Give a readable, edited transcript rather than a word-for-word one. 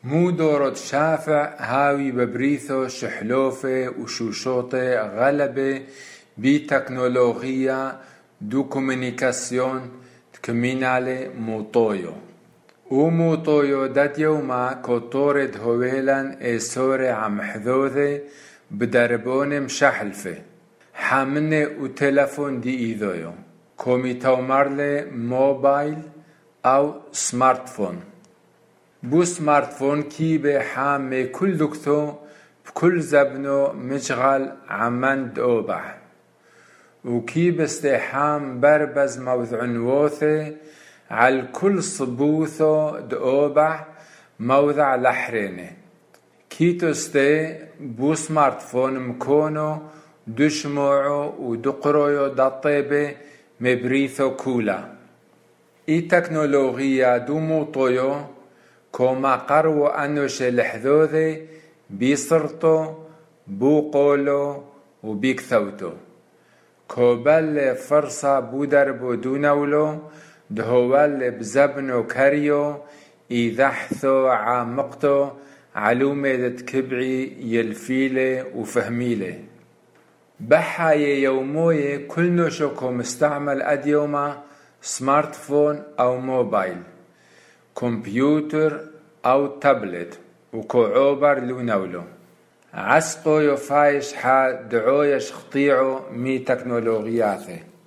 مو دورة شافع هاوي ببريثو شحلوفة وشوشوطة غلبة بتكنولوجيا دو كومينيكاسيون كمينالي موطويو وموطويو دات يوما كوتورد هويلان ايسوري عم حذوذي بدربون مشحلفة حامنة وتلفون دي ايذويو كومي تومرلي موبايل او سمارتفون بو سمارتفون كي بحامي كل دكتو بكل زبنو مشغل عمان دوبح وكي باستحام بربز موضع ووثي على كل صبوثو دوبح موضع لحريني كي تستي بو سمارتفون مكونو دشموعو ودقرويو دطيبه مبريثو كولا اي تكنولوجيا دو موطويو كوما قرو انوش لحذوذي بيصرتو بو قولو وبيكثوتو كوبل فرصة بودربو دونولو دهوال بزبنو كريو إذحثو عامقتو علومة كبعي يلفيلي وفهميلي بحاية يوموية كل نوشوكو مستعمل أديوما سمارتفون أو موبايل كمبيوتر أو تابلت وكوعوبر لونولو عسقو يفايش دعويش خطيعو مي تكنولوجياته